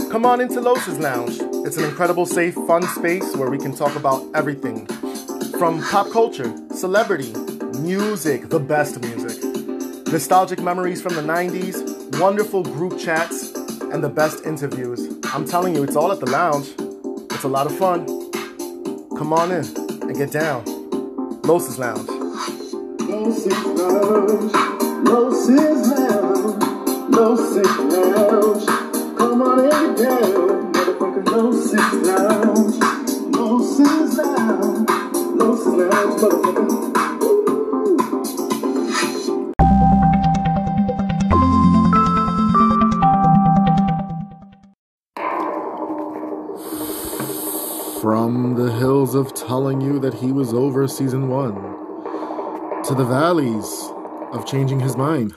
Come on into Los's Lounge. It's an incredible, safe, fun space where we can talk about everything. From pop culture, celebrity, music, the best music, nostalgic memories from the 90s, wonderful group chats, and the best interviews. I'm telling you, it's all at the lounge. It's a lot of fun. Come on in and get down. Los's Lounge. Los's Lounge. Los's Lounge. Los's Lounge. Come on and get down. Motherfucking Los's Lounge. Los's Lounge. Los's Lounge, motherfucker. From the hills of telling you that he was over season 1 to the valleys of changing his mind.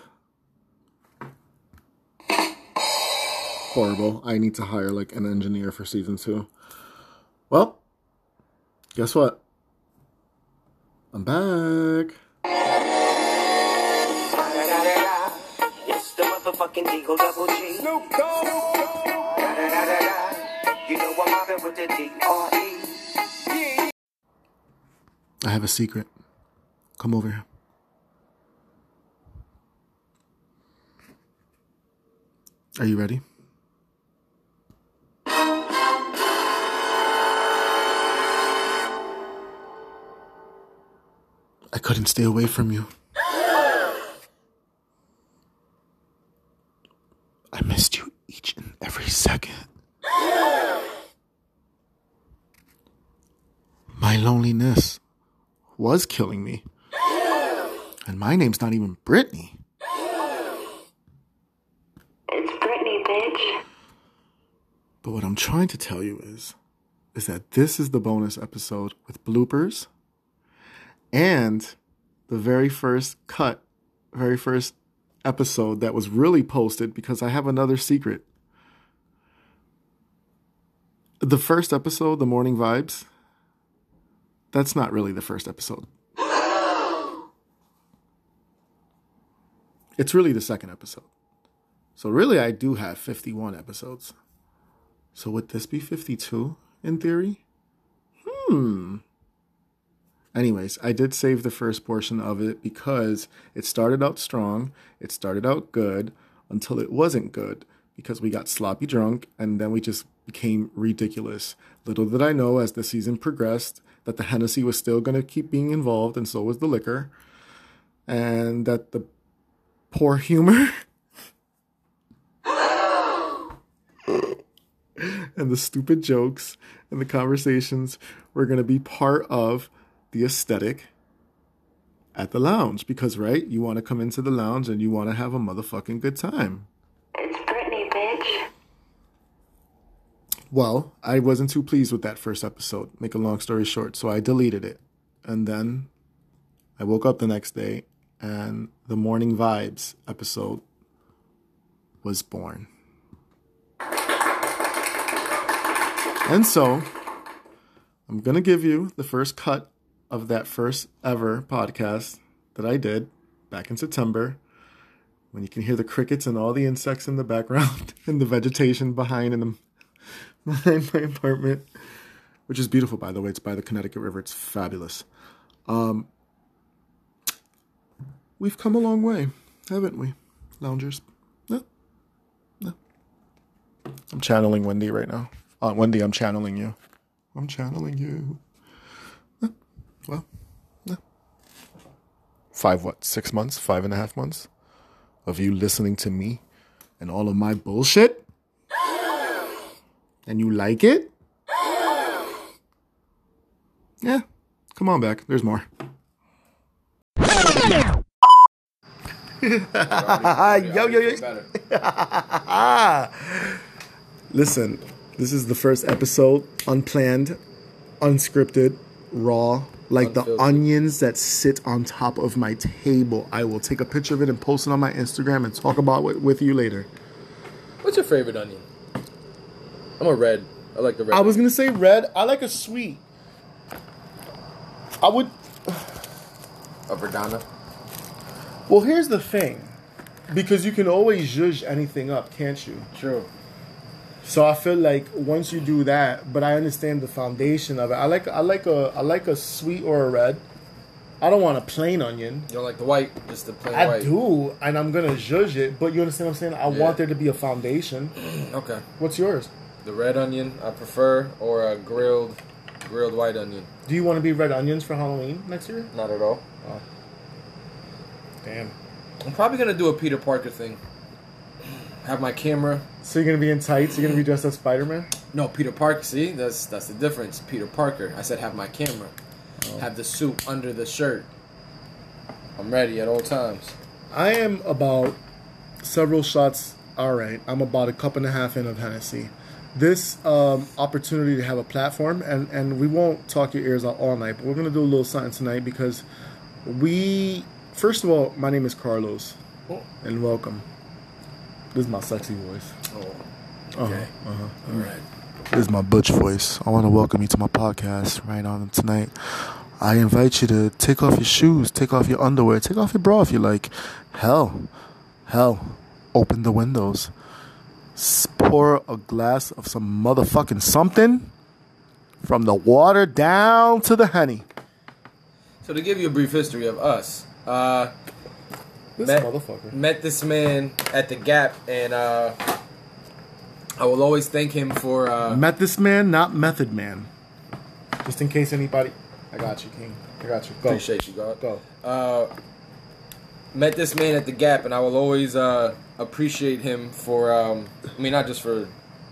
Horrible. I need to hire like an engineer for season 2. Well, guess what? I'm back. It's the motherfucking Eagle Double G. Snoop Dogg. You know I'm mobbing with the D.R.E. I have a secret. Come over here. Are you ready? I couldn't stay away from you. I missed you each and every second. My loneliness was killing me. And my name's not even Brittany. It's Brittany, bitch. But what I'm trying to tell you is that this is the bonus episode with bloopers and the very first episode that was really posted because I have another secret. The first episode, The Morning Vibes, that's not really the first episode. It's really the second episode. So really, I do have 51 episodes. So would this be 52 in theory? Anyways, I did save the first portion of it because it started out strong. It started out good until it wasn't good because we got sloppy drunk and then we just became ridiculous. Little did I know as the season progressed that the Hennessy was still going to keep being involved and so was the liquor. And that the poor humor and the stupid jokes and the conversations were going to be part of the aesthetic at the lounge. Because, right, you want to come into the lounge and you want to have a motherfucking good time. It's Brittany, bitch. Well, I wasn't too pleased with that first episode, make a long story short, so I deleted it. And then I woke up the next day and the Morning Vibes episode was born. And so, I'm going to give you the first cut of that first ever podcast that I did back in September, when you can hear the crickets and all the insects in the background and the vegetation behind my apartment, which is beautiful, by the way. It's by the Connecticut River. It's fabulous. We've come a long way, haven't we, loungers? No. I'm channeling Wendy right now. Wendy, I'm channeling you. I'm channeling you. Well, no. 6 months, 5.5 months of you listening to me and all of my bullshit? And you like it? Yeah, come on back. There's more. Yo. Listen, this is the first episode, unplanned, unscripted, raw, like the onions that sit on top of my table. I will take a picture of it and post it on my Instagram and talk about it with you later. What's your favorite onion? I'm a red. I like the red. I was going to say red. I like a sweet. I would... A Verdana? Well, here's the thing. Because you can always zhuzh anything up, can't you? True. So I feel like once you do that, but I understand the foundation of it. I like a sweet or a red. I don't want a plain onion. You don't like the white, just the plain I white. do, and I'm gonna judge it. But you understand what I'm saying? I want there to be a foundation. Okay. What's yours? The red onion I prefer, or a grilled white onion. Do you want to be red onions for Halloween next year? Not at all. Oh. Damn. I'm probably gonna do a Peter Parker thing. Have my camera. So you're gonna be in tights? You're gonna be dressed as Spider-Man? No, Peter Parker. See, that's the difference. Peter Parker. I said have my camera. Have the suit under the shirt. I'm ready at all times. I am about several shots. All right, I'm about a cup and a half in of Hennessy. This opportunity to have a platform, and we won't talk your ears out all night, but we're gonna do a little something tonight because first of all, my name is Carlos, and welcome. This is my sexy voice. Oh, okay. All right. This is my butch voice. I want to welcome you to my podcast right on tonight. I invite you to take off your shoes, take off your underwear, take off your bra if you like. Hell, open the windows. Pour a glass of some motherfucking something from the water down to the honey. So to give you a brief history of us, met this man at the Gap, and I will always thank him for... Met this man, not Method Man. Just in case anybody... I got you, King. I got you. Go. Appreciate you, God. Go. Met this man at the Gap, and I will always appreciate him for... I mean, not just for,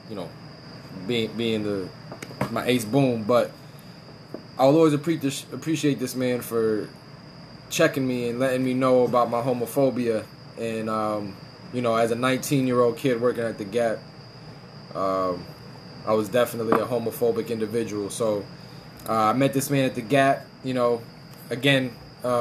being my ace boom, but I will always appreciate this man for checking me and letting me know about my homophobia. And, as a 19-year-old kid working at the Gap, I was definitely a homophobic individual. So I met this man at the Gap. Again,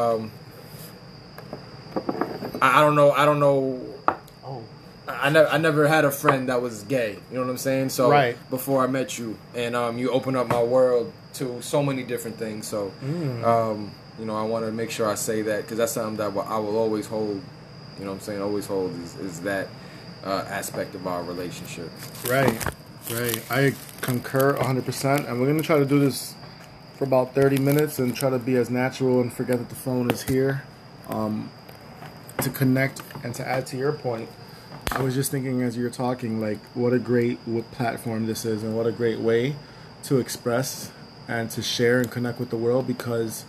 I don't know. Oh. I never had a friend that was gay. You know what I'm saying? So right. Before I met you, and you opened up my world to so many different things. So I want to make sure I say that because that's something that I will always hold. You know what I'm saying? Always hold is that aspect of our relationship. Right. I concur 100%, and we're going to try to do this for about 30 minutes and try to be as natural and forget that the phone is here to connect and to add to your point. I was just thinking as you're talking, like, what a great platform this is and what a great way to express and to share and connect with the world because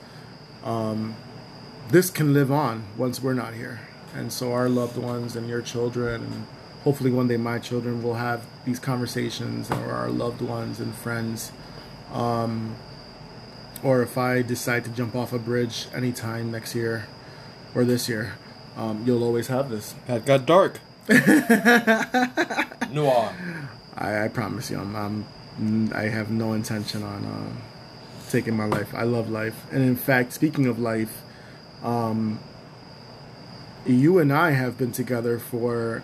this can live on once we're not here. And so our loved ones and your children and hopefully one day my children will have these conversations, or our loved ones and friends. Or if I decide to jump off a bridge anytime next year or this year, you'll always have this. That got dark. Noir. I promise you, I have no intention on taking my life. I love life. And in fact, speaking of life, you and I have been together for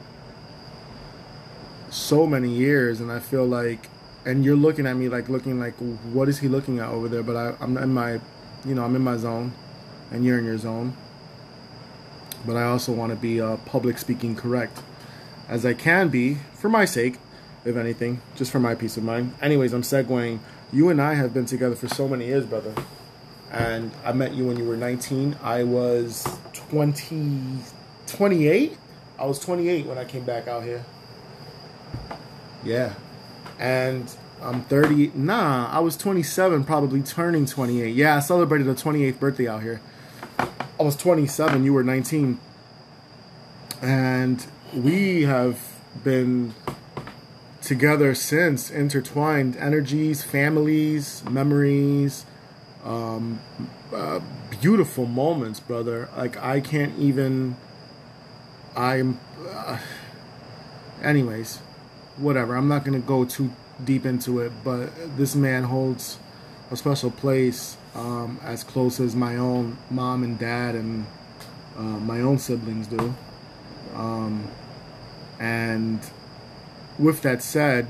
so many years, and I feel like, and you're looking at me looking like, what is he looking at over there? But I'm in my, I'm in my zone, and you're in your zone. But I also want to be public speaking correct as I can be, for my sake, if anything, just for my peace of mind. Anyways, I'm segueing. You and I have been together for so many years, brother. And I met you when you were 19. I was 28. I was 28 when I came back out here. Yeah. And I'm 30. Nah, I was 27, probably turning 28. Yeah, I celebrated a 28th birthday out here. I was 27, you were 19. And we have been together since, intertwined energies, families, memories, beautiful moments, brother. Like, I can't even, anyways, whatever. I'm not going to go too deep into it, but this man holds a special place, as close as my own mom and dad and my own siblings do. And with that said,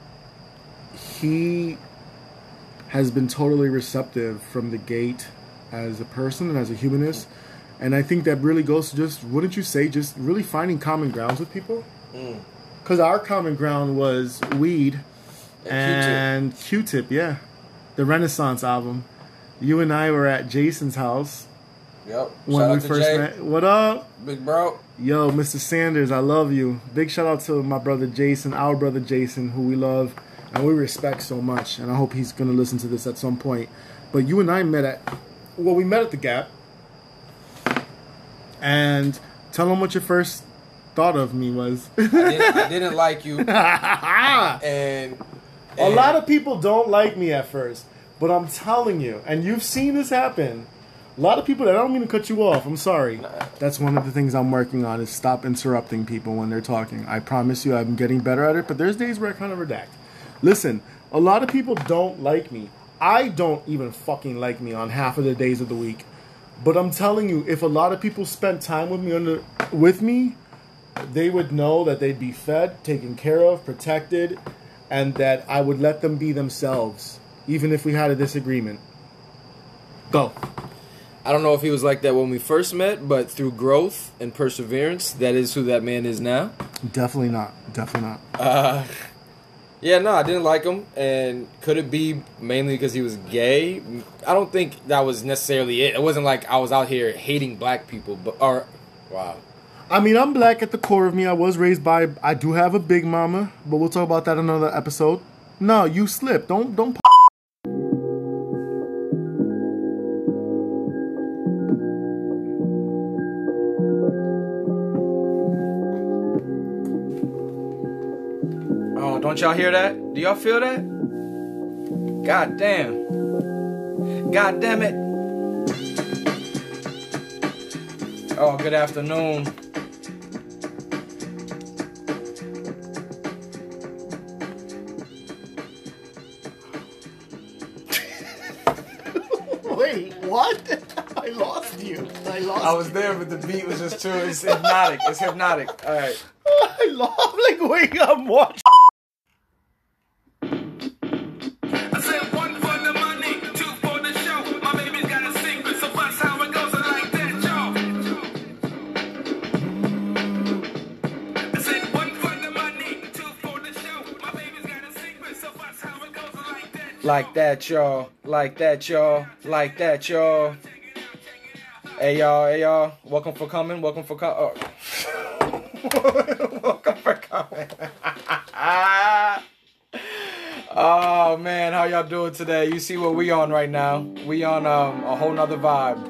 he has been totally receptive from the gate as a person and as a humanist. And I think that really goes to just, wouldn't you say, just really finding common grounds with people? Because our common ground was weed and Q-Tip, yeah. The Renaissance album. You and I were at Jason's house. Yep. When Shout we out to first Jay. met. What up? Big bro. Yo, Mr. Sanders, I love you. Big shout out to my brother Jason, our brother Jason, who we love and we respect so much. And I hope he's going to listen to this at some point. But you and I met at the Gap. And tell him what your first thought of me was. I didn't like you. and A lot of people don't like me at first. But I'm telling you, and you've seen this happen. A lot of people, I don't mean to cut you off. I'm sorry. That's one of the things I'm working on is stop interrupting people when they're talking. I promise you I'm getting better at it, but there's days where I kind of redact. Listen, a lot of people don't like me. I don't even fucking like me on half of the days of the week. But I'm telling you, if a lot of people spent time with me, they would know that they'd be fed, taken care of, protected, and that I would let them be themselves, even if we had a disagreement. Go. I don't know if he was like that when we first met, but through growth and perseverance, that is who that man is now. Definitely not. Definitely not. Yeah, no, I didn't like him. And could it be mainly because he was gay? I don't think that was necessarily it. It wasn't like I was out here hating black people. Wow. I mean, I'm black at the core of me. I was raised by... I do have a big mama, but we'll talk about that in another episode. No, you slipped. Don't... Oh, don't y'all hear that? Do y'all feel that? God damn. God damn it. Oh, good afternoon. Wait, what? I lost you. I was there, but the beat was just too... It's hypnotic. It's hypnotic. All right. I lost. Like, wait, I'm watching. Like that, y'all. Like that, y'all. Like that, y'all. Hey, y'all. Hey, y'all. Welcome for coming. Welcome for coming. Welcome for coming. Oh, man. How y'all doing today? You see what we on right now. We on a whole nother vibe.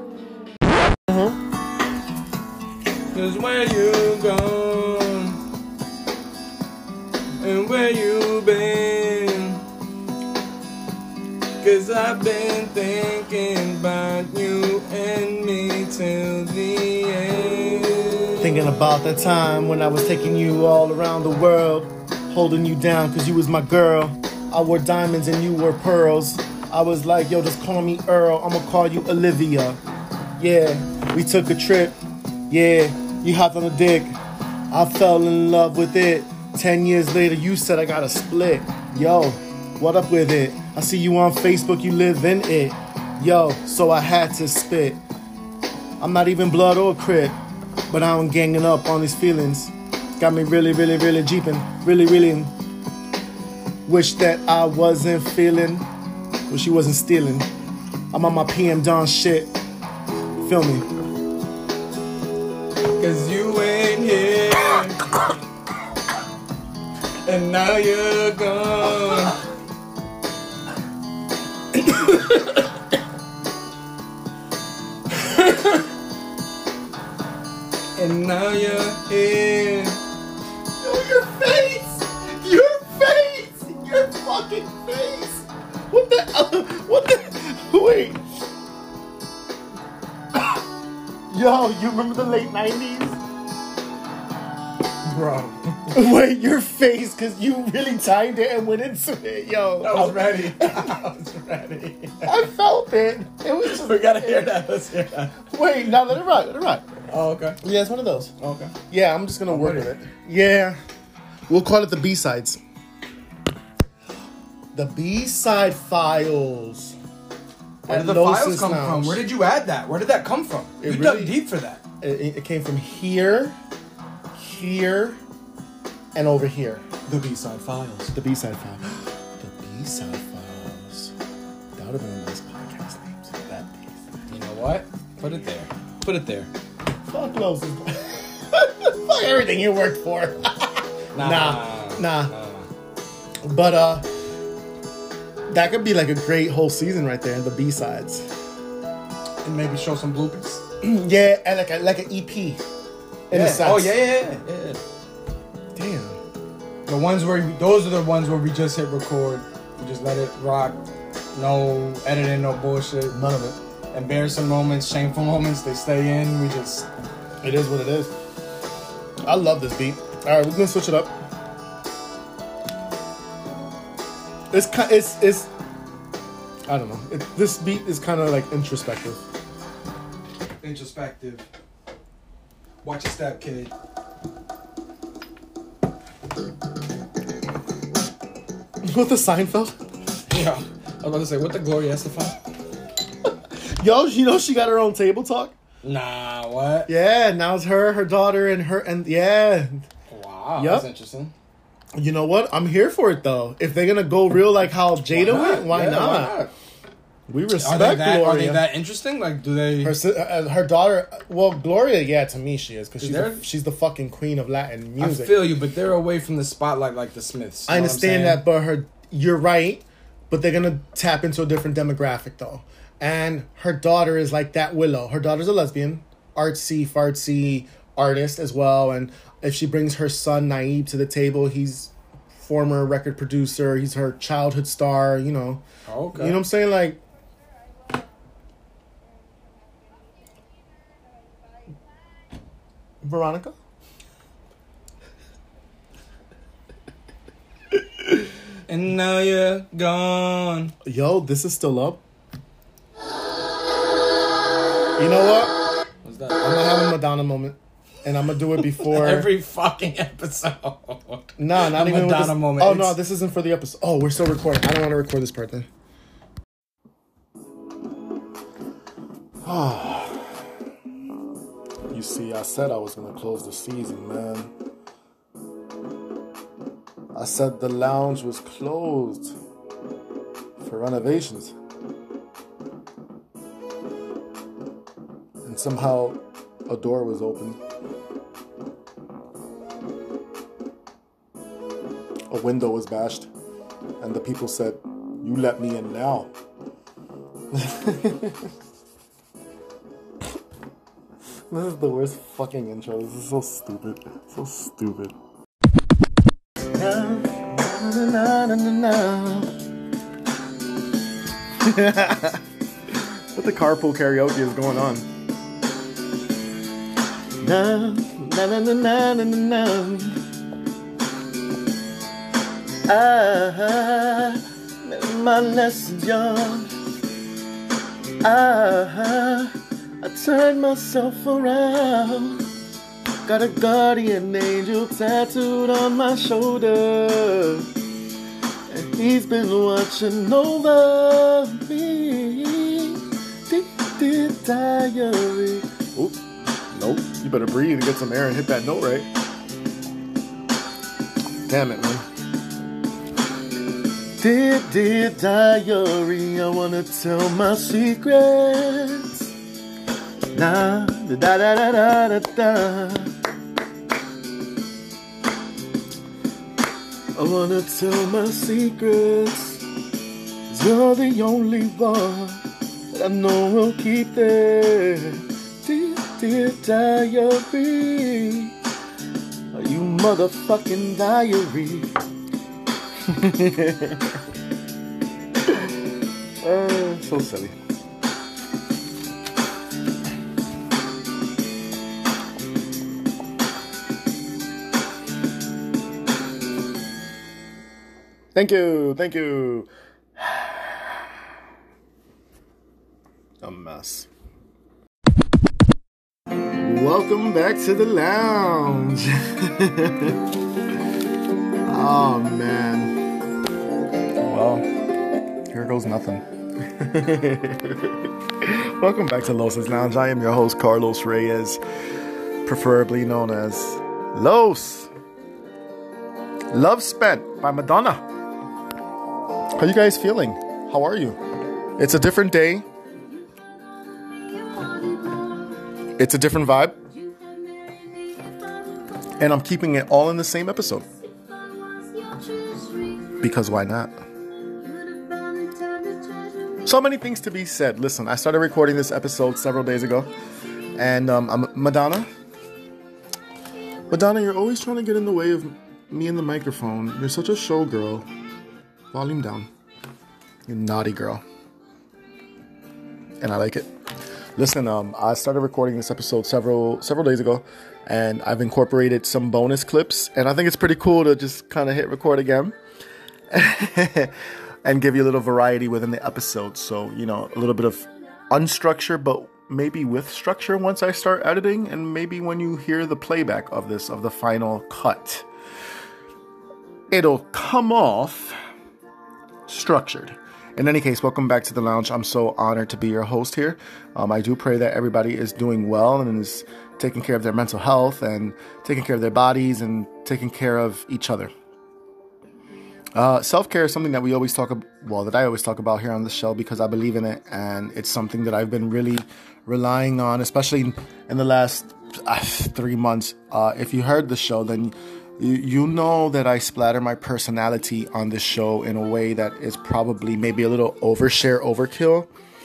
Cause where you gone? And where you been? Cause I've been thinking about you and me till the end. Thinking about that time when I was taking you all around the world, holding you down cause you was my girl. I wore diamonds and you wore pearls. I was like, yo, just call me Earl, I'ma call you Olivia. Yeah, we took a trip. Yeah, you hopped on a dick. I fell in love with it. 10 years later, you said I gotta split. Yo, what up with it? I see you on Facebook, you live in it. Yo, so I had to spit. I'm not even blood or crip, but I'm ganging up on these feelings. Got me really, really, really jeeping. Really, really wish that I wasn't feeling. Wish you wasn't stealing. I'm on my PM Dawn shit. Feel me? Cause you ain't here. And now you're gone. And now you're here. Oh, your face! Your face! Your fucking face! What the... Wait. Yo, you remember the late 90s? Bro. Wait, your face, because you really timed it and went into it, yo. I was ready. I was ready. I felt it. It was just... We gotta hear that. Let's hear that. Wait, now let it rock, let it rock. Oh, okay. Yeah, it's one of those. Okay. Yeah, I'm just gonna work with it. Yeah. We'll call it the B-sides. The B-side files. Where did the files come from? Where did you add that? Where did that come from? You dug deep for that. It came from here, And over here, The B-Side Files. the B-Side Files. The B-Side Files. That would have been a nice podcast name. So that You know what? Put it there. Put it there. fuck Los. Fuck everything you worked for. Nah. But that could be like a great whole season right there. The B-sides. And maybe show some bloopers. Yeah, and like an EP. In a sense. Oh yeah. Damn. The ones where those are the ones where we just hit record. We just let it rock. No editing, no bullshit. None of it. Embarrassing moments, shameful moments, they stay in. We just It is what it is. I love this beat. All right, we're gonna switch it up. It's I don't know. This beat is kind of like introspective. introspective. Watch your step, kid. What the Seinfeld? Yeah. I was about to say, what the Gloria Estefan? Yo, you know she got her own table talk. Nah, what? Yeah, now it's her daughter, and yeah. Wow, Yep. that's interesting. You know what? I'm here for it though. If they're gonna go real like how Jada went, why Yeah, not? We Are respect they, that, Gloria. are they that interesting? Like, do they... Her daughter, well, Gloria, yeah, to me she is because there- she's the fucking queen of Latin I music. feel you, but they're away from the spotlight like the Smiths. I understand that, but you're right, but they're gonna tap into a different demographic though. And her daughter is like that Willow. Her daughter's a lesbian, artsy, fartsy artist as well. And if she brings her son Naib to the table, he's former record producer. He's her childhood star. You know. Okay. You know what I'm saying? Like. Veronica? And now you're gone. Yo, this is still up. You know what? What's that? I'm gonna have a Madonna moment, and I'm gonna do it before Every fucking episode. No, not A even with Madonna this. moment. Oh It's- no, this isn't for the episode. Oh, we're still recording. I don't want to record this part then. You see, I said I was gonna close the season, man. I said the lounge was closed for renovations. And somehow a door was open. A window was bashed. And the people said, "You let me in now." This is the worst fucking intro. This is so stupid. So stupid. What the carpool karaoke is going on? Na na na na na na na. My lesson young. I turned myself around. Got a guardian angel tattooed on my shoulder. And he's been watching over me. Dear diary. Oop. Nope. You better breathe and get some air and hit that note right. Damn it, man. Dear diary, I wanna tell my secrets. Na da da da da da da. I wanna tell my secrets. 'Cause you're the only one that I know will keep there. Dear diary, are you motherfucking diary? So silly. Thank you. A mess. Welcome back to the lounge. Oh man. Well, here goes nothing. Welcome back to Los's Lounge. I am your host, Carlos Reyes, preferably known as Los. Love Spent by Madonna. How you guys feeling? How are you? It's a different day. It's a different vibe. And I'm keeping it all in the same episode. Because why not? So many things to be said. Listen, I started recording this episode several days ago. And I'm Madonna. Madonna, you're always trying to get in the way of me and the microphone. You're such a showgirl. Volume down. You naughty girl. And I like it. Listen, I started recording this episode several days ago, and I've incorporated some bonus clips, and I think it's pretty cool to just kind of hit record again and give you a little variety within the episode. So, you know, a little bit of unstructured, but maybe with structure once I start editing, and maybe when you hear the playback of this, of the final cut, it'll come off structured. In any case, welcome back to the lounge. I'm so honored to be your host here. I do pray that everybody is doing well and is taking care of their mental health and taking care of their bodies and taking care of each other. Self-care is something that we always talk about, that I always talk about here on the show because I believe in it, and it's something that I've been really relying on, especially in the last 3 months. If you heard the show, then you know that I splatter my personality on this show in a way that is probably maybe a little overkill.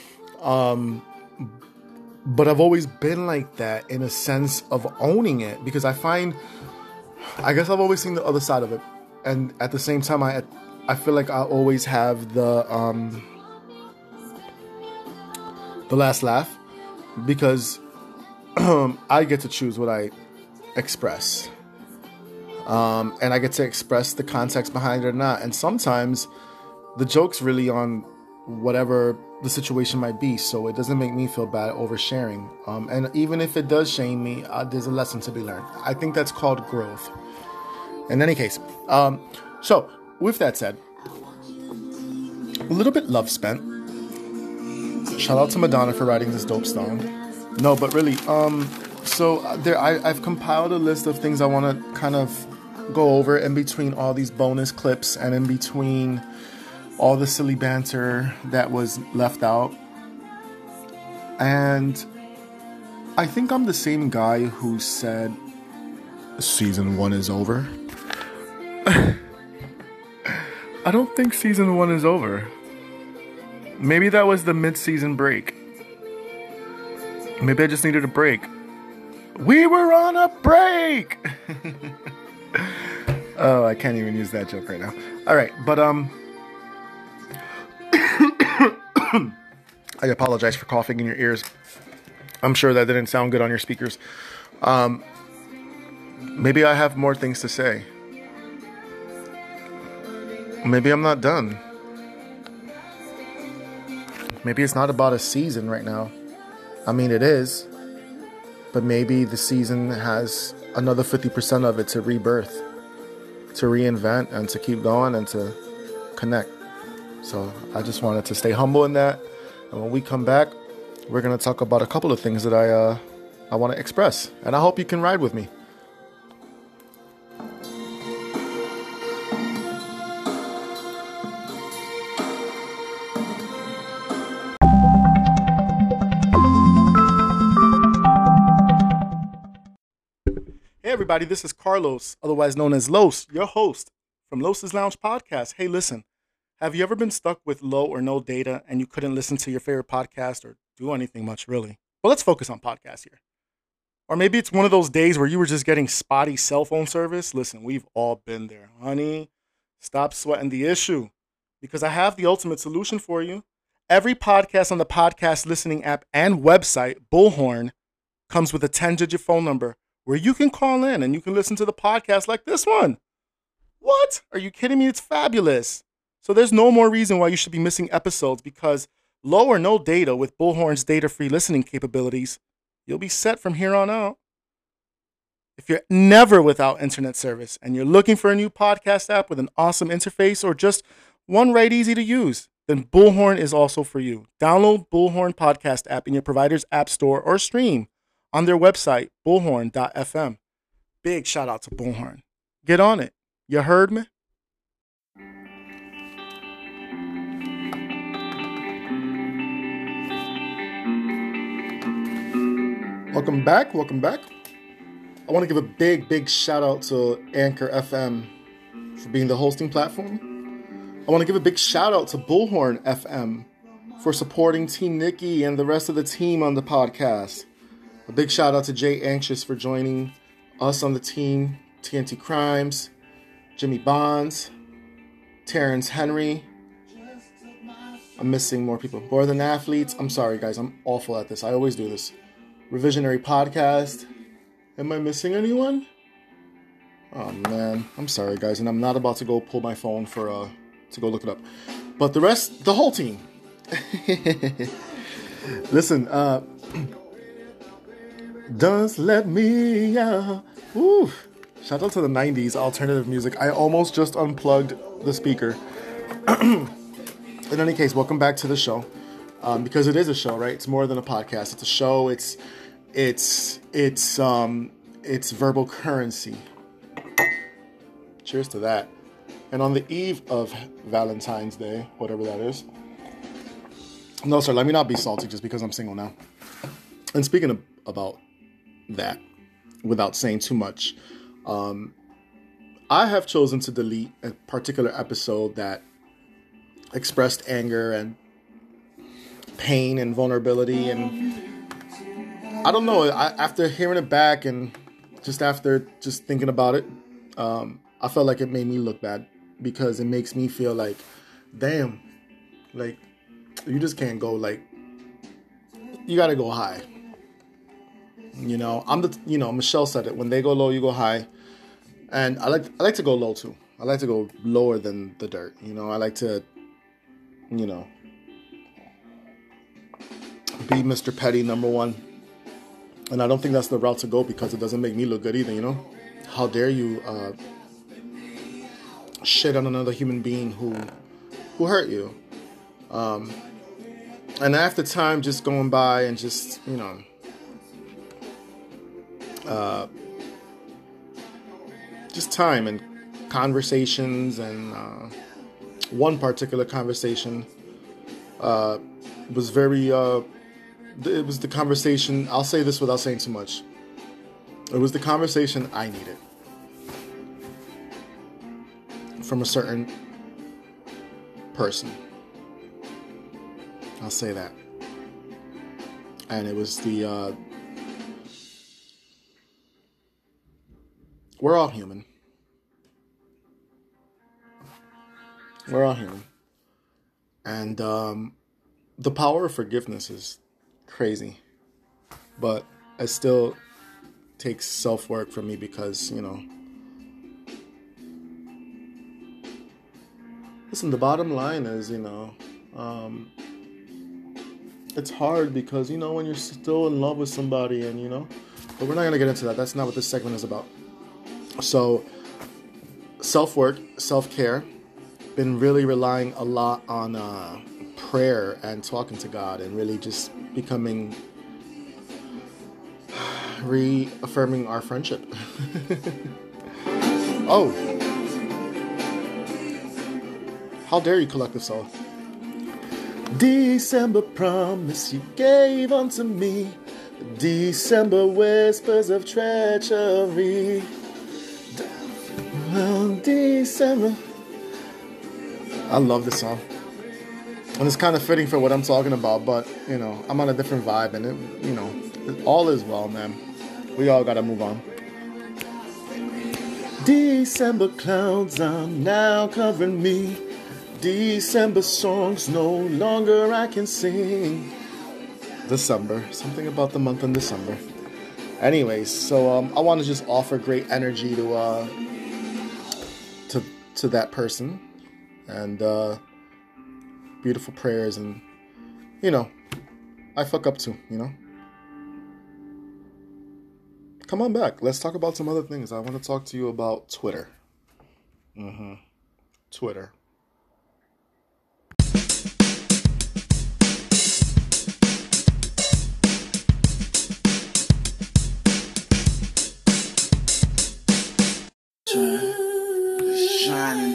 But I've always been like that in a sense of owning it, because I guess I've always seen the other side of it. And at the same time, I feel like I always have the last laugh, because I get to choose what I express. And I get to express the context behind it or not. And sometimes the joke's really on whatever the situation might be. So it doesn't make me feel bad oversharing. And even if it does shame me, there's a lesson to be learned. I think that's called growth. In any case, so with that said, a little bit love spent. Shout out to Madonna for writing this dope song. No, but really, so I've compiled a list of things I want to kind of go over in between all these bonus clips and in between all the silly banter that was left out. And I think I'm the same guy who said season 1 is over. I don't think season 1 is over. Maybe that was the mid-season break. Maybe I just needed a break. We were on a break! Oh, I can't even use that joke right now. Alright, but I apologize for coughing in your ears. I'm sure that didn't sound good on your speakers. Maybe I have more things to say. Maybe I'm not done. Maybe it's not about a season right now. I mean, it is. But maybe the season has another 50% of it to rebirth, to reinvent, and to keep going and to connect. So I just wanted to stay humble in that. And when we come back, we're going to talk about a couple of things that I want to express. And I hope you can ride with me. Hey everybody, this is Carlos, otherwise known as Los, your host from Los's Lounge Podcast. Hey, listen, have you ever been stuck with low or no data and you couldn't listen to your favorite podcast or do anything much, really? Well, let's focus on podcasts here. Or maybe it's one of those days where you were just getting spotty cell phone service. Listen, we've all been there. Honey, stop sweating the issue, because I have the ultimate solution for you. Every podcast on the podcast listening app and website, Bullhorn, comes with a 10-digit phone number where you can call in and you can listen to the podcast like this one. What? Are you kidding me? It's fabulous. So there's no more reason why you should be missing episodes, because low or no data with Bullhorn's data-free listening capabilities, you'll be set from here on out. If you're never without internet service and you're looking for a new podcast app with an awesome interface or just one right easy to use, then Bullhorn is also for you. Download Bullhorn podcast app in your provider's app store or stream on their website, bullhorn.fm. Big shout out to Bullhorn. Get on it. You heard me? Welcome back. I want to give a big shout out to Anchor FM for being the hosting platform. I want to give a big shout out to Bullhorn FM for supporting Team Nikki and the rest of the team on the podcast. A big shout out to Jay Anxious for joining us on the team, TNT Crimes, Jimmy Bonds, Terrence Henry. I'm missing more people. More Than Athletes. I'm sorry, guys. I'm awful at this. I always do this. Revisionary Podcast. Am I missing anyone? Oh, man. I'm sorry, guys. And I'm not about to go pull my phone to go look it up. But the rest, the whole team. Listen, Just Let Me Out. Woo. Shout out to the 90s alternative music. I almost just unplugged the speaker. In any case, welcome back to the show. Because it is a show, right? It's more than a podcast. It's a show. It's verbal currency. Cheers to that. And on the eve of Valentine's Day, whatever that is. No, sir, let me not be salty just because I'm single now. And speaking about that, without saying too much, I have chosen to delete a particular episode that expressed anger and pain and vulnerability, and I don't know, after hearing it back and just after just thinking about it, I felt like it made me look bad, because it makes me feel like, damn, like, you just can't go, like, you gotta go high. You know, Michelle said it, when they go low, you go high. And I like to go low too. I like to go lower than the dirt. You know, I like to, you know, be Mr. Petty #1. And I don't think that's the route to go, because it doesn't make me look good either, you know? How dare you shit on another human being who hurt you. And after time just going by and just, you know, just time and conversations, and one particular conversation was very, it was the conversation, I'll say this without saying too much, it was the conversation I needed from a certain person. I'll say that. And it was the, we're all human. We're all human. And the power of forgiveness is crazy. But it still takes self-work from me, because, you know, listen, the bottom line is, you know, it's hard because, you know, when you're still in love with somebody, and, you know, but we're not going to get into that. That's not what this segment is about. So, self-work, self-care, been really relying a lot on prayer and talking to God, and really just becoming, reaffirming our friendship. Oh, how dare you, Collective Soul. December promise you gave unto me, December whispers of treachery. December. I love this song, and it's kind of fitting for what I'm talking about, but, you know, I'm on a different vibe, and it, you know, all is well, man. We all gotta move on. December clouds are now covering me, December songs no longer I can sing. December, something about the month in December. Anyways, so I want to just offer great energy to that person, and beautiful prayers, and, you know, I fuck up too, you know. Come on back. Let's talk about some other things. I want to talk to you about Twitter. Twitter.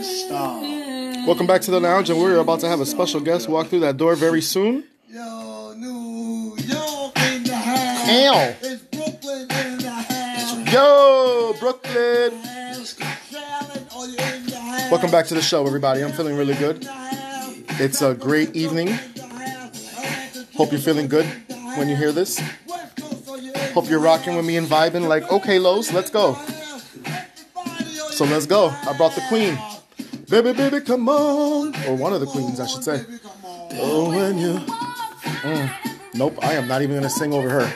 Welcome back to the lounge, and we're about to have a special guest walk through that door very soon. Yo, New York in the house. Ow. It's Brooklyn in the house. Yo, Brooklyn. Welcome Welcome back to the show, everybody. I'm feeling really good. It's a great evening. Hope you're feeling good when you hear this. Hope you're rocking with me and vibing like, okay, Los, let's go. So let's go. I brought the queen. Baby, baby, come on. Or one of the queens, I should say. Oh, when you... Nope, I am not even going to sing over her.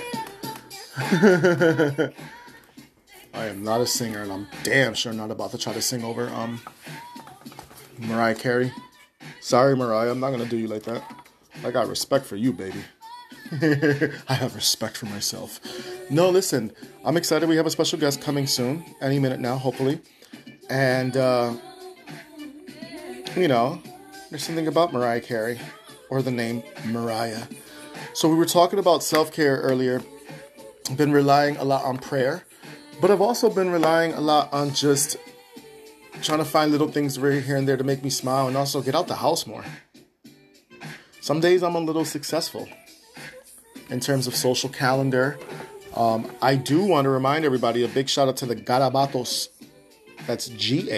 I am not a singer, and I'm damn sure not about to try to sing over Mariah Carey. Sorry, Mariah, I'm not going to do you like that. I got respect for you, baby. I have respect for myself. No, listen, I'm excited. We have a special guest coming soon, any minute now, hopefully. And, you know, there's something about Mariah Carey, or the name Mariah. So we were talking about self-care earlier. I've been relying a lot on prayer, but I've also been relying a lot on just trying to find little things right here and there to make me smile and also get out the house more. Some days I'm a little successful in terms of social calendar. I do want to remind everybody, a big shout out to the Garabatos. That's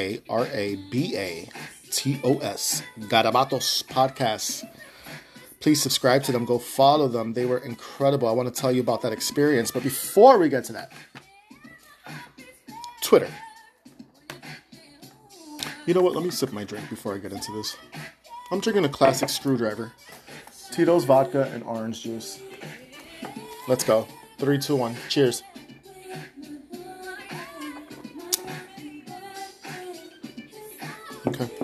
Garabatos, Garabatos podcast. Please subscribe to them. Go follow them. They were incredible. I want to tell you about that experience. But before we get to that, Twitter. You know what? Let me sip my drink before I get into this. I'm drinking a classic screwdriver. Tito's vodka and orange juice. Let's go. 3, 2, 1. Cheers. Okay.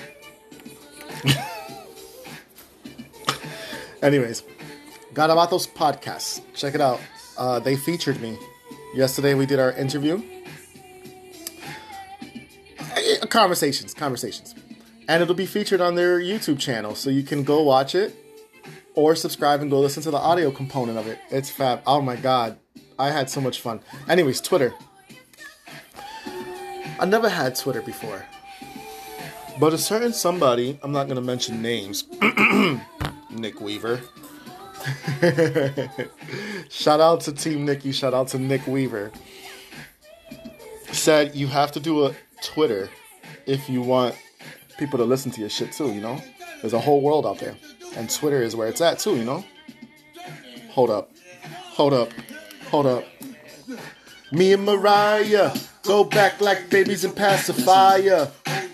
Anyways, Garabatos podcast. Check it out. They featured me. Yesterday we did our interview. Conversations. And it'll be featured on their YouTube channel. So you can go watch it or subscribe and go listen to the audio component of it. It's fab. Oh my God. I had so much fun. Anyways, Twitter. I never had Twitter before. But a certain somebody, I'm not going to mention names, Nick Weaver. Shout out to Team Nikki, shout out to Nick Weaver. Said you have to do a Twitter if you want people to listen to your shit too, you know? There's a whole world out there. And Twitter is where it's at too, you know? Hold up. Me and Mariah go back like babies in pacifier.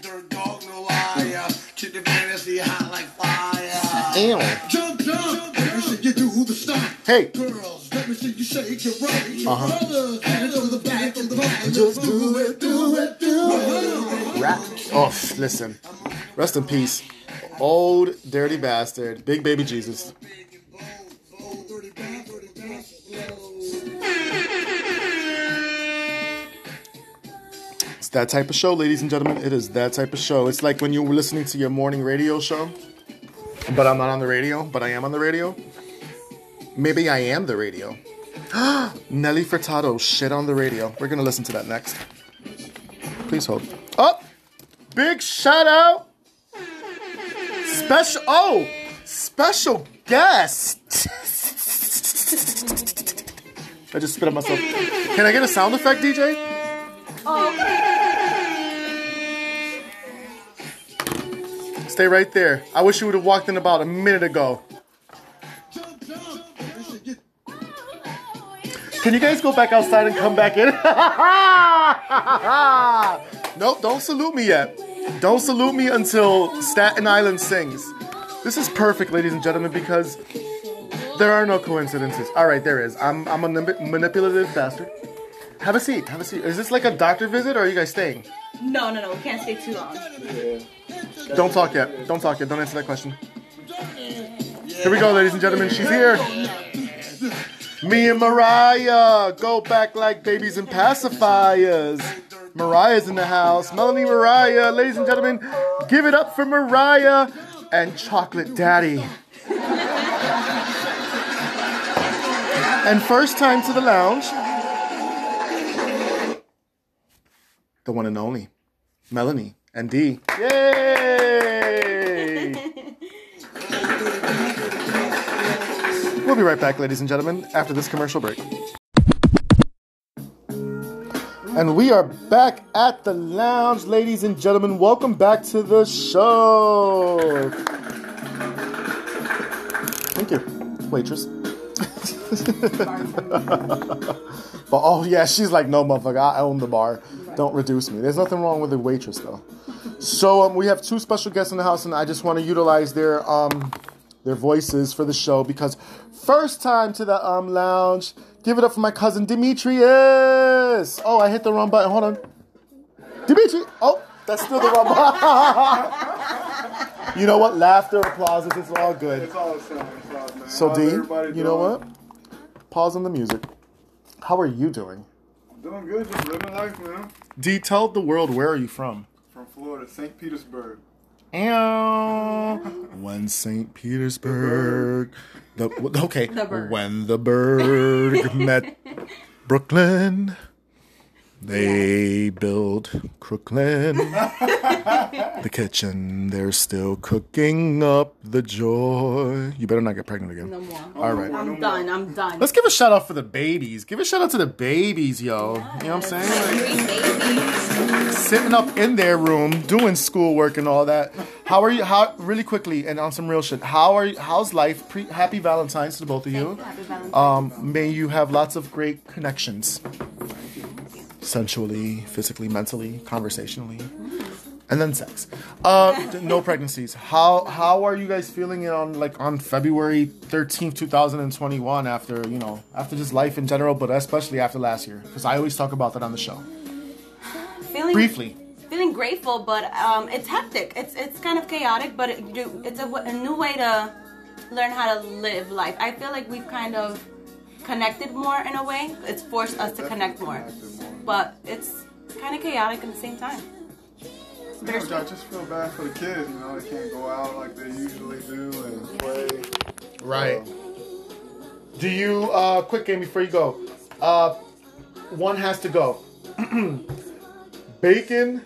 Keep the fantasy hot like fire. Ew. Jump, let me see you do the stuff. Hey. Girls, let me see you shake your right. Uh-huh. Brothers, hands on the back of the back. Just do it. Rap. Oh, listen. Rest in peace. Old dirty bastard. Big baby Jesus. It's that type of show, ladies and gentlemen. It is that type of show. It's like when you were listening to your morning radio show, but I'm not on the radio, but I am on the radio. Maybe I am the radio. Nelly Furtado, shit on the radio. We're going to listen to that next. Please hold. Oh! Big shout out! Special guest! I just spit on myself. Can I get a sound effect, DJ? Stay right there. I wish you would have walked in about a minute ago. Can you guys go back outside and come back in? Nope, don't salute me yet. Don't salute me until Staten Island sings. This is perfect, ladies and gentlemen, because there are no coincidences. All right, there is. I'm a manipulative bastard. Have a seat. Is this like a doctor visit, or are you guys staying? No. We can't stay too long. Don't talk yet. Don't answer that question. Here we go, ladies and gentlemen. She's here. Me and Mariah go back like babies and pacifiers. Mariah's in the house. Melanie Mariah. Ladies and gentlemen, give it up for Mariah and Chocolate Daddy. And first time to the lounge, the one and only, Melanie And D. Yay! We'll be right back, ladies and gentlemen, after this commercial break. And we are back at the lounge, ladies and gentlemen. Welcome back to the show. Thank you, waitress. But oh yeah, she's like, no motherfucker, I own the bar. Don't reduce me. There's nothing wrong with the waitress though. So we have two special guests in the house, and I just want to utilize their voices for the show because first time to the lounge. Give it up for my cousin Demetrius. Oh, I hit the wrong button. Hold on. Dimitri. Oh, that's still the wrong button. You know what? Laughter, applauses, it's all good. It's all the same. So D, you know what? Pause on the music. How are you doing? I'm doing good, just living life, man. D, tell the world, where are you from? From Florida, St. Petersburg. When St. Petersburg, bird. When the bird met Brooklyn, they built Crooklyn. The kitchen, they're still cooking up the joy. You better not get pregnant again. No more. All right. I'm done. Let's give a shout out for the babies. Give a shout out to the babies, yo. Yes. You know what I'm saying? My 3 babies. Sitting up in their room, doing schoolwork and all that. How are you? How really quickly and on some real shit? How's life? Happy Valentine's to the both of you. Happy Valentine's. May you have lots of great connections, sensually, physically, mentally, conversationally, and then sex. No pregnancies. How are you guys feeling on February 13th, 2021? After just life in general, but especially after last year, because I always talk about that on the show. Briefly. Feeling grateful, but it's hectic. It's kind of chaotic, but it's a new way to learn how to live life. I feel like we've kind of connected more in a way. It's forced us to connect more, but it's kind of chaotic at the same time. I just feel bad for the kids. They can't go out like they usually do and play. Right. Do you quick game before you go? One has to go. Bacon,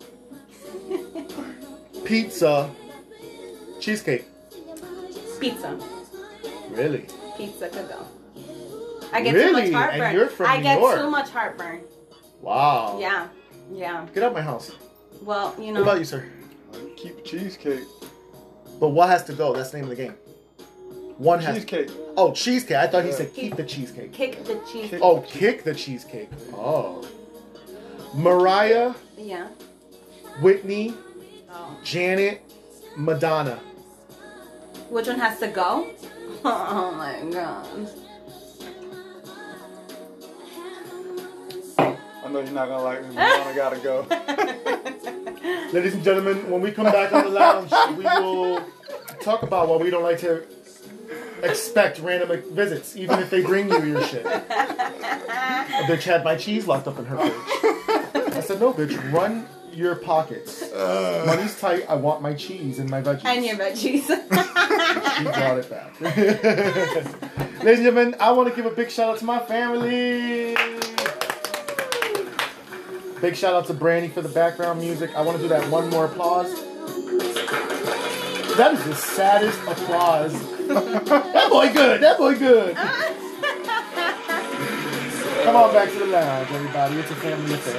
pizza, cheesecake. Pizza. Really? Pizza could go. I get Really? too much heartburn. And you're from I New get York. too much heartburn. Wow. Yeah. Get out of my house. Well, What about you, sir? Keep cheesecake. But what has to go? That's the name of the game. One has. Cheesecake. Oh, cheesecake. I thought he said keep the cheesecake. Kick the cheesecake. Oh, kick the cheesecake. Oh. Mariah, Yeah. Whitney, Oh. Janet, Madonna. Which one has to go? Oh my god. I know you're not gonna like me, but I gotta go. Ladies and gentlemen, when we come back on the lounge, we will talk about why we don't like to expect random visits, even if they bring you your shit. A bitch had my cheese locked up in her fridge. I said, no, bitch, run your pockets. Money's tight. I want my cheese and my veggies. And your veggies. She brought it back. Ladies and gentlemen, I want to give a big shout out to my family. Big shout out to Brandy for the background music. I want to do that one more applause. That is the saddest applause. That boy good. That boy good. Come on back to the lounge, everybody. It's a family affair.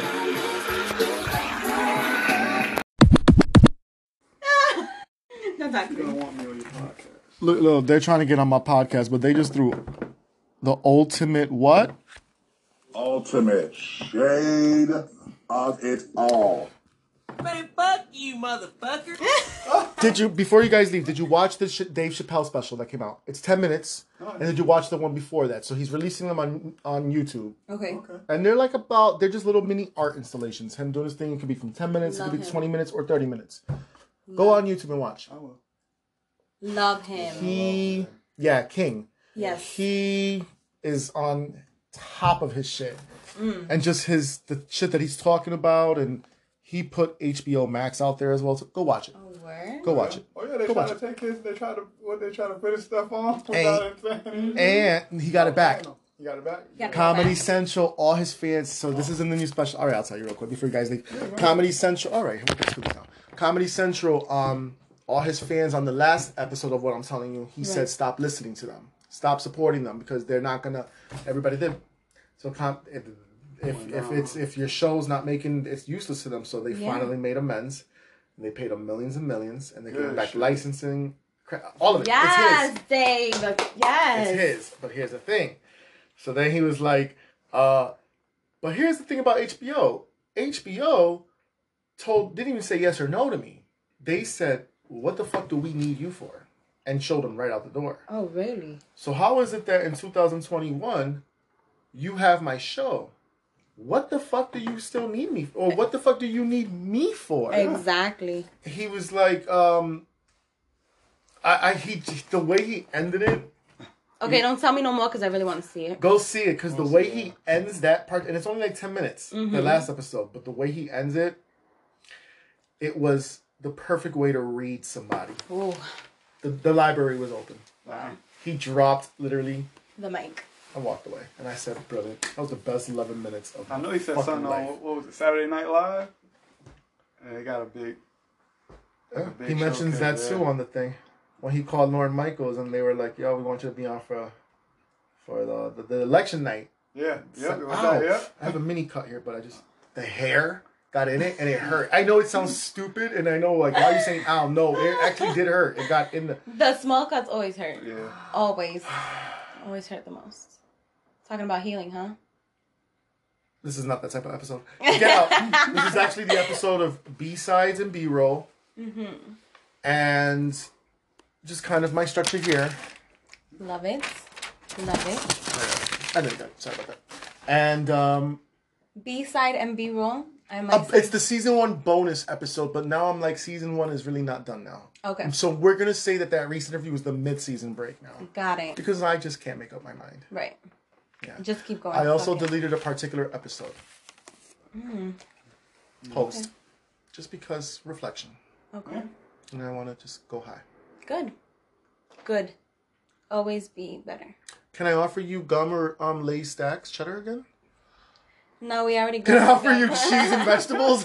No, that's You don't want me on your podcast. Look, they're trying to get on my podcast, but they just threw the ultimate what? Ultimate shade of it all. Man, fuck you, motherfucker. Did you, before you guys leave, did you watch the Dave Chappelle special that came out? It's 10 minutes. And did you watch the one before that? So he's releasing them on YouTube. Okay. And they're they're just little mini art installations. Him doing his thing. It could be from 10 minutes, it could be 20 minutes, or 30 minutes. Go on YouTube and watch. I will. Love him. King. Yes. He is on top of his shit. And just the shit that he's talking about, and he put HBO Max out there as well. So go watch it. Oh, word? Go watch it. Oh yeah, they Go try watch to take his. They try to put his stuff on without it saying. And he got it back. You got it back? Yeah. Comedy Central, all his fans. So this is in the new special. All right, I'll tell you real quick before you guys leave. Comedy Central. All right, let's do this now. Comedy Central. All his fans on the last episode of what I'm telling you, he said stop listening to them, stop supporting them because they're not gonna. Everybody did. So if your show's not making, it's useless to them. So they finally made amends. And they paid them millions and millions, and they gave back licensing, all of it. Yes, It's his. Dave. Yes. It's his. But here's the thing. So then he was like, but here's the thing about HBO. HBO didn't even say yes or no to me. They said, what the fuck do we need you for? And showed them right out the door. Oh, really? So how is it that in 2021, you have my show? What the fuck do you still need me for? Or what the fuck do you need me for? Exactly. He was like, the way he ended it. Okay, don't tell me no more because I really want to see it. Go see it because the way he ends that part, and it's only like 10 minutes, the last episode, but the way he ends it, it was the perfect way to read somebody. Ooh. The library was open. Wow. He dropped literally. The mic. I walked away and I said, brilliant. That was the best 11 minutes of I know he said fucking something life. on, what was it, Saturday Night Live? And they got a big He mentions that showcase, too on the thing. When he called Lorne Michaels and they were like, yo, we want you to be on for the election night. Yeah, yeah. So, Was ow. that, yeah? I have a mini cut here, but the hair got in it and it hurt. I know it sounds stupid and I know like, why are you saying ow? No, it actually did hurt. It got in the... The small cuts always hurt. Yeah. Always. Always hurt the most. Talking about healing, huh? This is not that type of episode. Get out. This is actually the episode of B-sides and B-roll. Mm-hmm. And just kind of my structure here. Love it. Love it. I know you got it. Sorry about that. And B-side and B-roll. I might say. it's the season 1 bonus episode, but now I'm like season 1 is really not done now. Okay. So we're gonna say that recent interview was the mid-season break now. Got it. Because I just can't make up my mind. Right. Yeah. Just keep going. I also Okay. deleted a particular episode. Post. Okay. Just because reflection. Okay. And I want to just go high. Good. Good. Always be better. Can I offer you gum or Lay's stacks cheddar again? No, we already got Can I it. offer you cheese and vegetables?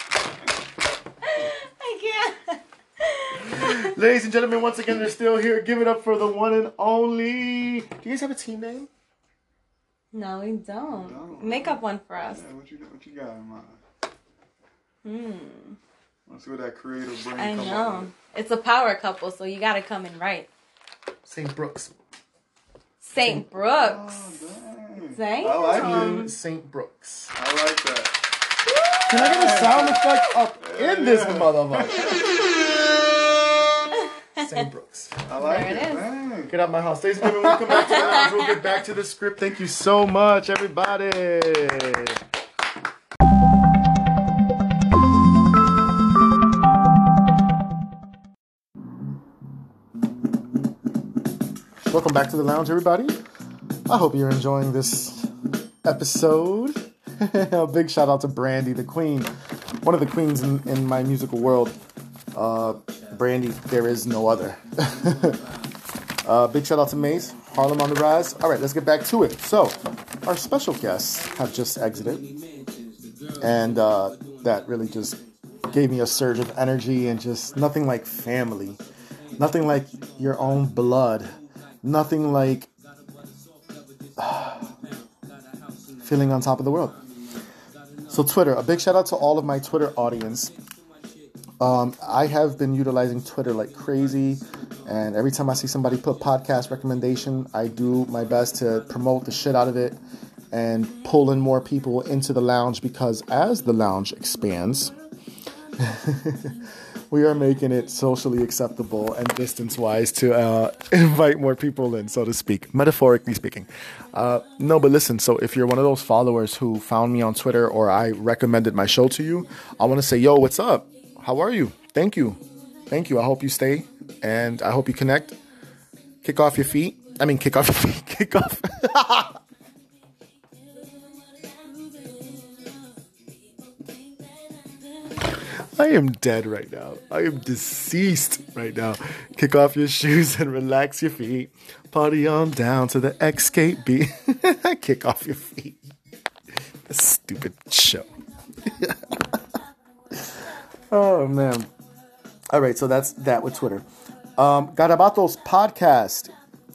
I can't. Ladies and gentlemen, once again, they're still here. Give it up for the one and only. Do you guys have a team name? No, we don't. No. Make up one for us. Yeah, what you got in mind? Let's see what that creative brain I come know. up with. It's a power couple, so you gotta come in right. St. Brooks. St. Brooks. Oh, dang. Damn. I like it. St. Brooks. I like that. Can I get a sound effect up in this motherfucker? St. Brooks. I like There it is. Dang. Get out my house. Ladies and gentlemen, welcome back to the lounge. We'll get back to the script. Thank you so much, everybody. Welcome back to the lounge, everybody. I hope you're enjoying this episode. A big shout out to Brandy, the queen. One of the queens in my musical world. Brandy, there is no other. Big shout out to Mace, Harlem on the rise. All right, let's get back to it. So, our special guests have just exited. And that really just gave me a surge of energy and just nothing like family. Nothing like your own blood. Nothing like feeling on top of the world. So Twitter, a big shout out to all of my Twitter audience. I have been utilizing Twitter like crazy, and every time I see somebody put podcast recommendation, I do my best to promote the shit out of it and pull in more people into the lounge, because as the lounge expands, we are making it socially acceptable and distance-wise to invite more people in, so to speak, metaphorically speaking. No, but listen, so if you're one of those followers who found me on Twitter or I recommended my show to you, I want to say, yo, what's up? How are you? Thank you. Thank you. I hope you stay, and I hope you connect. Kick off your feet. Kick off your feet. Kick off. I am dead right now. I am deceased right now. Kick off your shoes and relax your feet. Party on down to the Escape beat. Kick off your feet. A stupid show. Oh, man. All right, so that's that with Twitter. Garabatos Podcast.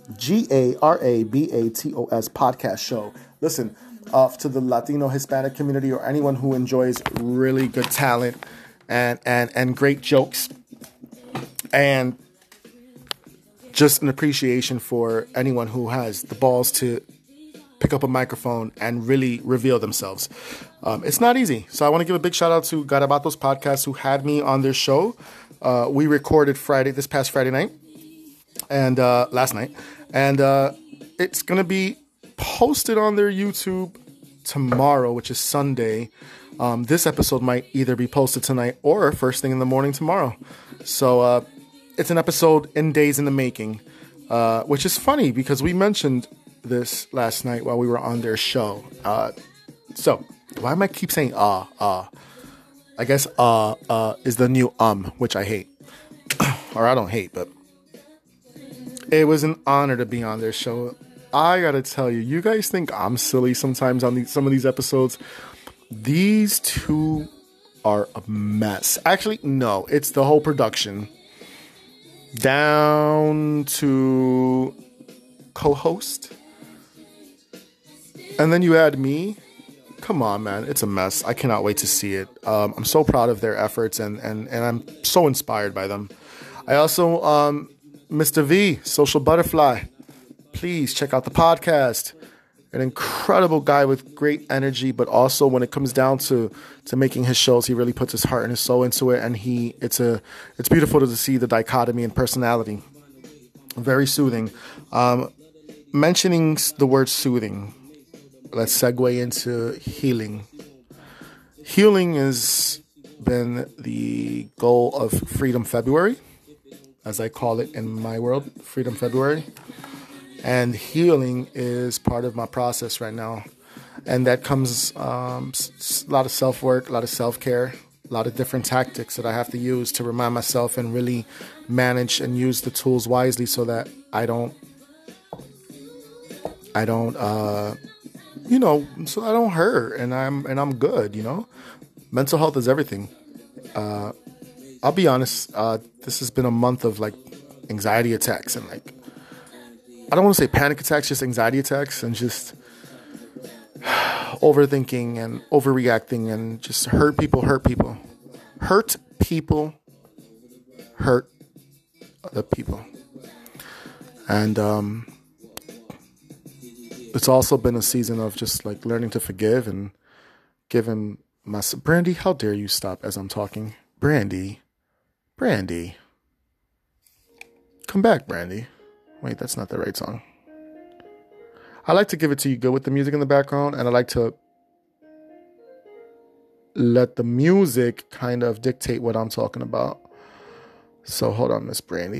Garabatos Podcast Show. Listen, to the Latino Hispanic community or anyone who enjoys really good talent and great jokes and just an appreciation for anyone who has the balls to pick up a microphone and really reveal themselves. It's not easy. So I want to give a big shout out to Garabatos Podcast who had me on their show. We recorded this past Friday night and last night. And it's going to be posted on their YouTube tomorrow, which is Sunday. This episode might either be posted tonight or first thing in the morning tomorrow. So it's an episode in days in the making, which is funny because we mentioned this last night while we were on their show. So why am I keep saying I guess is the new which I hate. Or I don't hate, but it was an honor to be on their show. I gotta tell you, you guys think I'm silly sometimes on some of these episodes. These two are a mess. Actually, no, it's the whole production. Down to co-host. And then you add me. Come on, man. It's a mess. I cannot wait to see it. I'm so proud of their efforts and I'm so inspired by them. I also, Mr. V, Social Butterfly. Please check out the podcast. An incredible guy with great energy, but also when it comes down to making his shows, he really puts his heart and his soul into it. And it's beautiful to see the dichotomy in personality. Very soothing. Mentioning the word soothing, let's segue into healing. Healing has been the goal of Freedom February, as I call it in my world, Freedom February. And healing is part of my process right now. And that comes a lot of self-work, a lot of self-care, a lot of different tactics that I have to use to remind myself and really manage and use the tools wisely so that I don't hurt and I'm good, Mental health is everything. I'll be honest, this has been a month of like anxiety attacks and like, I don't want to say panic attacks, just anxiety attacks and just overthinking and overreacting and just hurt people. Hurt other people. And it's also been a season of just like learning to forgive and giving myself... Brandy, how dare you stop as I'm talking? Brandy. Come back, Brandy. Wait, that's not the right song. I like to give it to you good with the music in the background, and I like to let the music kind of dictate what I'm talking about. So hold on, Miss Brandy,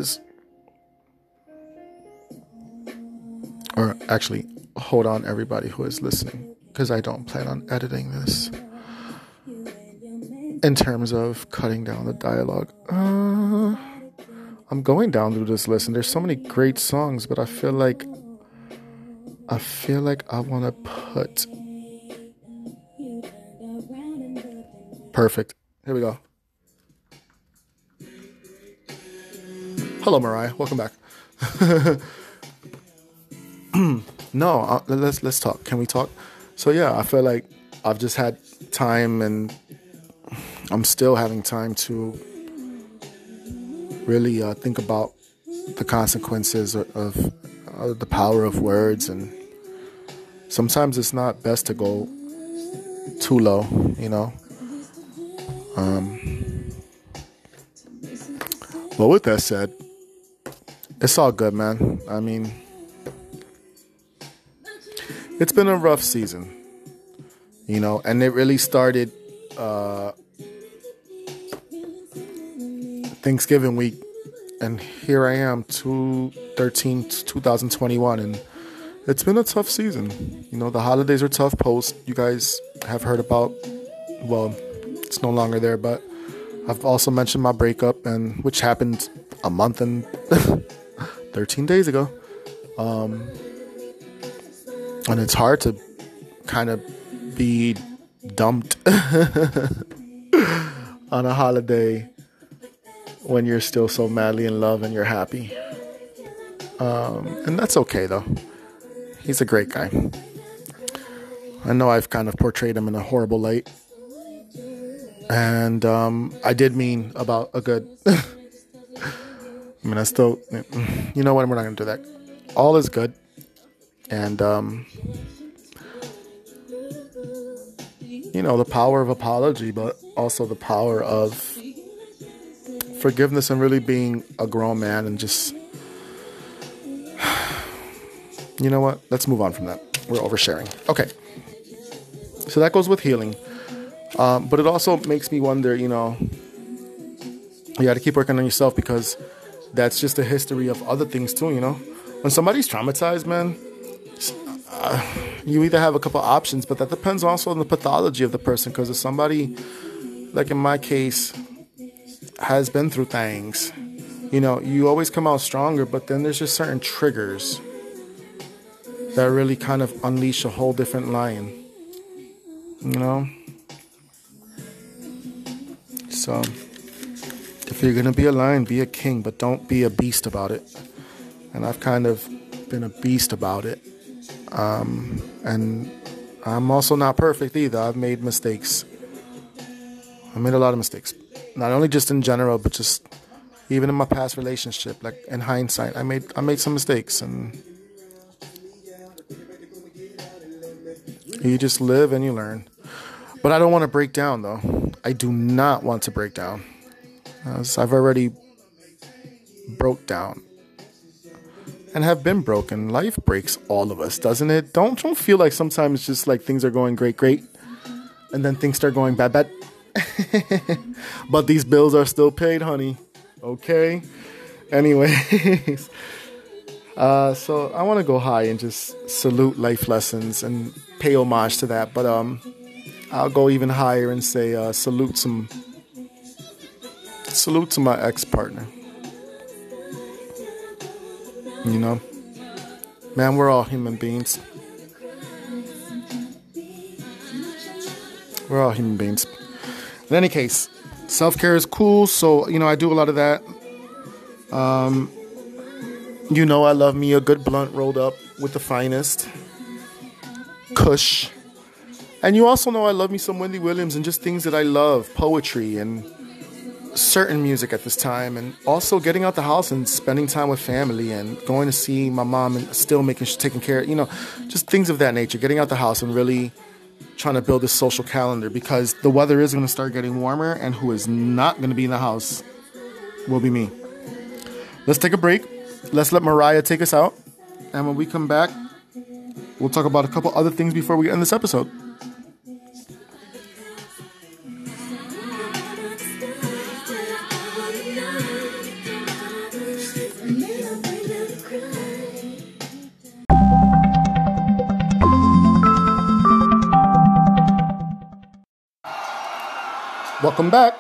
or actually, hold on, everybody who is listening, because I don't plan on editing this in terms of cutting down the dialogue. I'm going down through this list and there's so many great songs, but I feel like I want to put... Perfect. Here we go. Hello, Mariah. Welcome back. No, let's talk. Can we talk? So yeah, I feel like I've just had time and I'm still having time to really think about the consequences of the power of words, and sometimes it's not best to go too low, Well, with that said, it's all good, man. I mean, it's been a rough season, and it really started Thanksgiving week, and here I am, 2021, and it's been a tough season. The holidays are tough. Post, you guys have heard about, well, it's no longer there, but I've also mentioned my breakup, and which happened a month and 13 days ago. And it's hard to kind of be dumped on a holiday when you're still so madly in love and you're happy. And that's okay, though. He's a great guy. I know I've kind of portrayed him in a horrible light. And I did mean about a good... I mean, I still... You know what? We're not going to do that. All is good. And, you know, the power of apology, but also the power of forgiveness and really being a grown man and just... You know what? Let's move on from that. We're oversharing. Okay. So that goes with healing. But it also makes me wonder, you know, you got to keep working on yourself, because that's just a history of other things too, you know. When somebody's traumatized, man, you either have a couple options, but that depends also on the pathology of the person. Because if somebody, like in my case, has been through things, you know, you always come out stronger, but then there's just certain triggers that really kind of unleash a whole different lion, you know? So, if you're going to be a lion, be a king, but don't be a beast about it. And I've kind of been a beast about it. And I'm also not perfect either. I've made mistakes. I made a lot of mistakes. Not only just in general, but just even in my past relationship. Like, in hindsight, I made some mistakes, and you just live and you learn. But I don't want to break down, though. I do not want to break down. As I've already broke down and have been broken. Life breaks all of us, doesn't it? Don't feel like sometimes it's just like things are going great, and then things start going bad. But these bills are still paid, honey. Okay? Anyways. So I want to go high and just salute life lessons and pay homage to that. But I'll go even higher and say salute to my ex-partner. You know, man, we're all human beings. We're all human beings. In any case, self-care is cool. So, you know, I do a lot of that. You know, I love me a good blunt rolled up with the finest Kush. And you also know I love me some Wendy Williams and just things that I love, poetry and certain music at this time, and also getting out the house and spending time with family and going to see my mom and still taking care of, you know, just things of that nature. Getting out the house and really trying to build this social calendar, because the weather is going to start getting warmer, and who is not going to be in the house will be me. Let's take a break. Let's let Mariah take us out. And when we come back, we'll talk about a couple other things before we end this episode. Welcome back.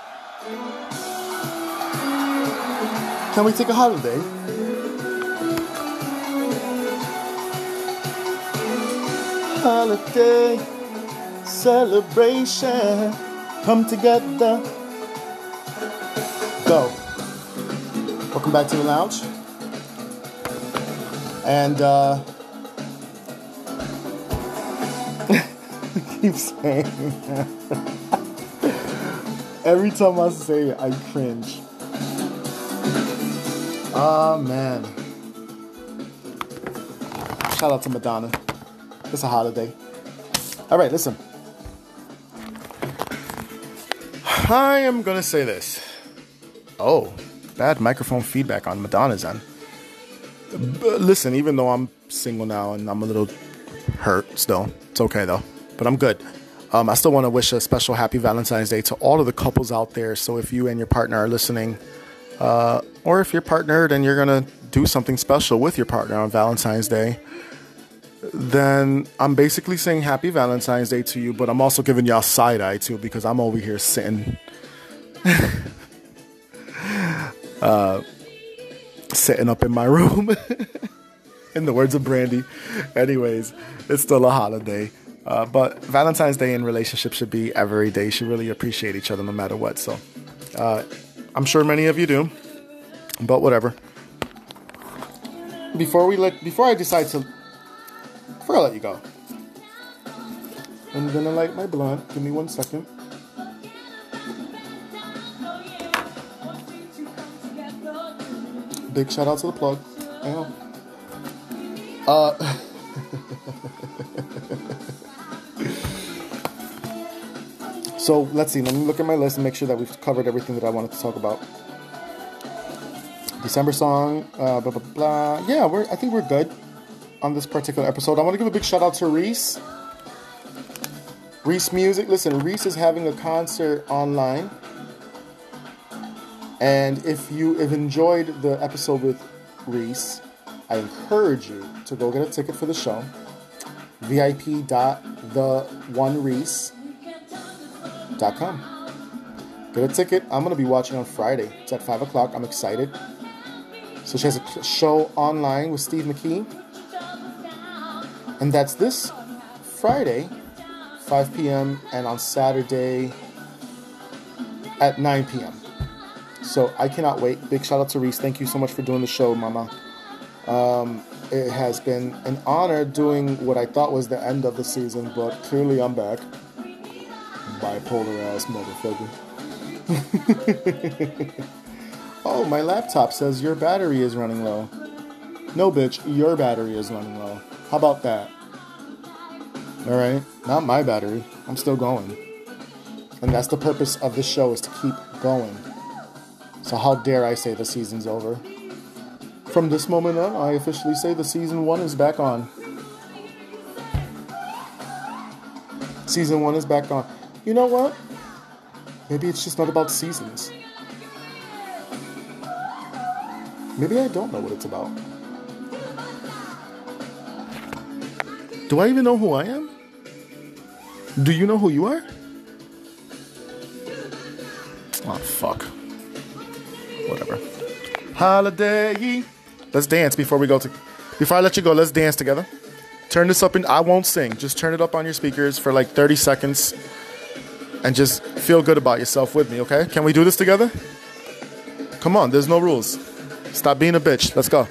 Can we take a holiday? Holiday celebration, come together. Go. Welcome back to the lounge. And I keep saying that. Every time I say it, I cringe. Oh, man. Shout out to Madonna. It's a holiday. All right, listen. I am going to say this. Oh, bad microphone feedback on Madonna's end. But listen, even though I'm single now and I'm a little hurt still, it's okay though. But I'm good. I still want to wish a special happy Valentine's Day to all of the couples out there. So if you and your partner are listening, or if you're partnered and you're going to do something special with your partner on Valentine's Day, then I'm basically saying happy Valentine's Day to you, but I'm also giving y'all side eye too, because I'm over here sitting Sitting up in my room. In the words of Brandy. Anyways, it's still a holiday. But Valentine's Day in relationships should be every day. You should really appreciate each other no matter what. So I'm sure many of you do. But whatever. Before I let you go, I'm gonna light my blunt. Give me 1 second. Big shout out to the plug. So let's see. Let me look at my list and make sure that we've covered everything that I wanted to talk about. December song, blah blah blah. Yeah, I think we're good on this particular episode. I want to give a big shout out to Reese. Reese Music. Listen, Reese is having a concert online. And if you have enjoyed the episode with Reese, I encourage you to go get a ticket for the show. VIP.theonereese.com. Get a ticket. I'm going to be watching on Friday. It's at 5 o'clock. I'm excited. So she has a show online with Steve McKee. And that's this Friday, 5 p.m. and on Saturday at 9 p.m. So I cannot wait. Big shout out to Reese. Thank you so much for doing the show, Mama. It has been an honor doing what I thought was the end of the season, but clearly I'm back. Bipolar ass motherfucker. Oh, my laptop says your battery is running low. No, bitch, your battery is running low. How about that? Alright, not my battery. I'm still going. And that's the purpose of this show, is to keep going. So how dare I say the season's over? From this moment on, I officially say the season 1 is back on. Season 1 is back on. You know what? Maybe it's just not about seasons. Maybe I don't know what it's about. Do I even know who I am? Do you know who you are? Oh, fuck. Whatever. Holiday. Let's dance before I let you go. Let's dance together. Turn this up and I won't sing. Just turn it up on your speakers for like 30 seconds and just feel good about yourself with me, okay? Can we do this together? Come on, there's no rules. Stop being a bitch. Let's go.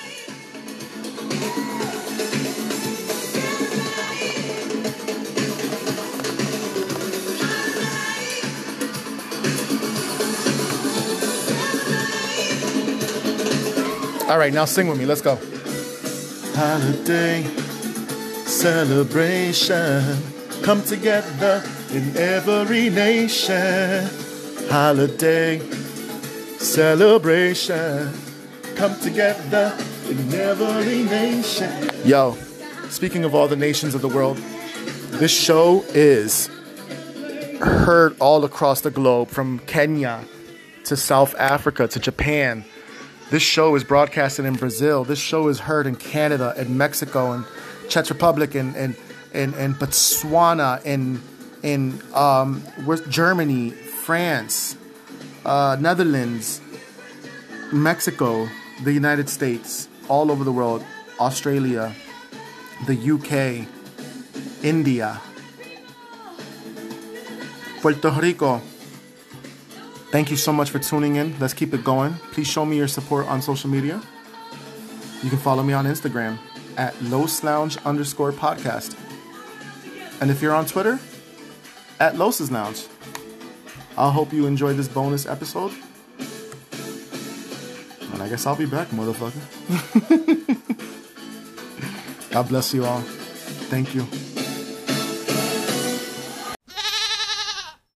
All right, now sing with me. Let's go. Holiday celebration, come together in every nation. Holiday celebration, come together in every nation. Yo, speaking of all the nations of the world, this show is heard all across the globe, from Kenya to South Africa to Japan. This show is broadcasted in Brazil. This show is heard in Canada and Mexico and Czech Republic and Botswana and Germany, France, Netherlands, Mexico, the United States, all over the world, Australia, the UK, India, Puerto Rico. Thank you so much for tuning in. Let's keep it going. Please show me your support on social media. You can follow me on Instagram at LosLounge_podcast. And if you're on Twitter, at Los's Lounge. I hope you enjoyed this bonus episode. And I guess I'll be back, motherfucker. God bless you all. Thank you.